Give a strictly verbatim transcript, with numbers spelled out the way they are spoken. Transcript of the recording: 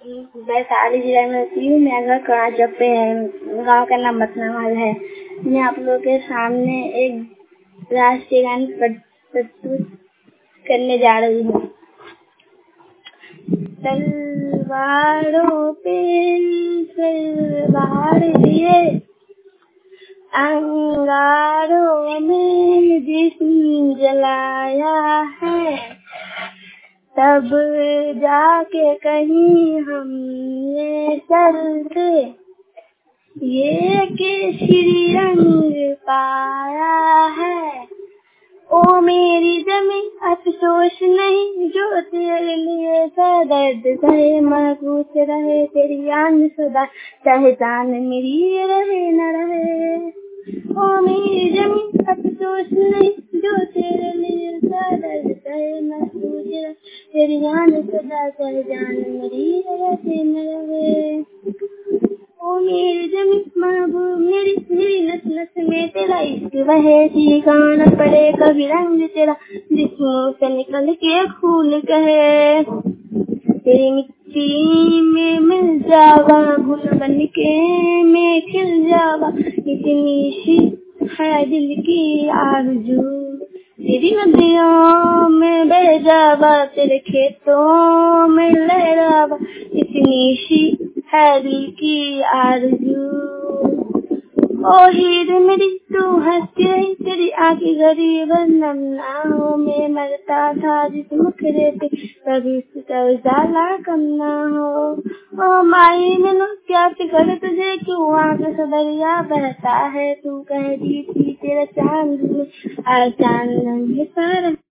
वैशाली जिला में रहती हूँ। मेरा घर कड़ाचक पे है। गांव का नाम मतनावाल है। मैं आप लोगों के सामने एक राष्ट्रीय गान प्रस्तुत करने जा रही हूँ। तलवारों पे तलवार दिए, अंगारों में जिस्म जलाया है, तब जाके कहीं हमने सर पे ये केसरी रंग पाया है। ओ मेरी ज़मीं अफसोस नहीं जो तेरे लिए दर्द सहे, महफूज रहे तेरी याद सदा, चाहे जान मेरी रहे न रहे। ओ मेरी ज़मीं अफसोस नहीं जो तेरे लिए दर्द सहे, महफूज रहे तेरी याद सदा, चाहे जान मेरी रहे न रहे। ओ मेरी ज़मीं महबूब मेरी मेरी नस नस में तेरा इश्क बहे, ठिकाना पड़े कभी रंग तेरा जिस्मों से निकल के खून कहे। तेरी मिट्टी में मिल जावा, गुल बन के मैं खिल जावा, इतनी सी है दिल की आरज़ू। तेरी नदियों में बह जावा, तेरे खेतों में लहरावा, इतनी सी है दिल की आरज़ू। ओ हीर मेरी तू हंसती रही, तेरी आंखें गरीब नम ना हो। मैं मरता था जिस मुखड़े पे, कभी उसका उजाला कम ना हो। ओ माई मैनू क्या फिक्र तुझे, क्यों आंख से दरिया बहता है। तू कह दी थी तेरा चांद में, आज चांद में सारा